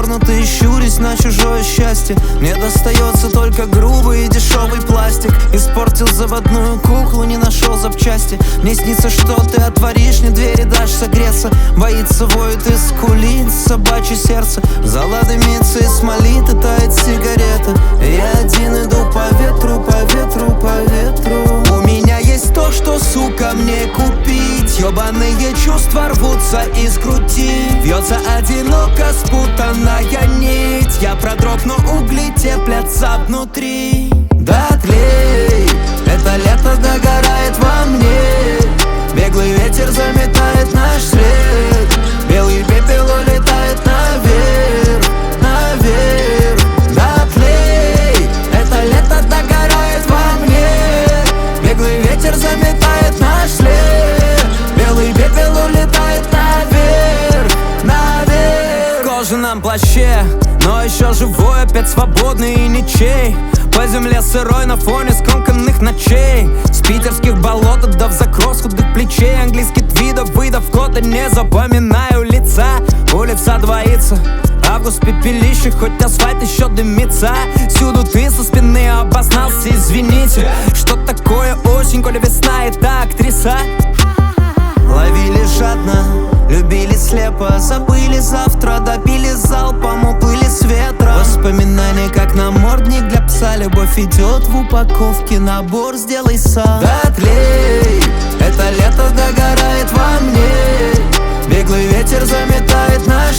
свернутый, щурясь на чужое счастье. Мне достается только грубый и дешевый пластик. Испортил заводную куклу, не нашел запчасти. Мне снится, что ты отворишь мне двери, дашь согреться. Боится, воет и скулит собачье сердце. Зала дымится и смолит, и тает сигарета. Я один иду по ветру, по ветру, по ветру. У меня есть то, что, сука, мне купить. Ёбаные чувства рвутся из груди. Вьется одиноко спутанная нить. Я продрог, но угли теплятся внутри. Да тлей, это лето догорает во мне. Беглый ветер заметает наш след. Белый пепел улетает наверх, наверх. Да тлей, это лето догорает во мне. Беглый ветер заметает наш след. Белый пепел улетает наверх, наверх. В кожаном плаще, но еще живой, опять свободный и ничей. По земле сырой на фоне скомканных ночей. С питерских болот до закрос худых плечей. Английский твидов, выдав кода, не запоминаю лица. Улица двоится, август пепелище, хоть асфальт еще дымится. Всюду ты со спины обознался, извините. Что такое осень, коли весна это актриса? Ловили жадно, любили слепо. Забыли завтра, добили залпом, уплыли с ветром. Воспоминания как намордник для пса. Любовь идет в упаковке, набор сделай сам. Да тлей, это лето догорает во мне. Беглый ветер заметает наш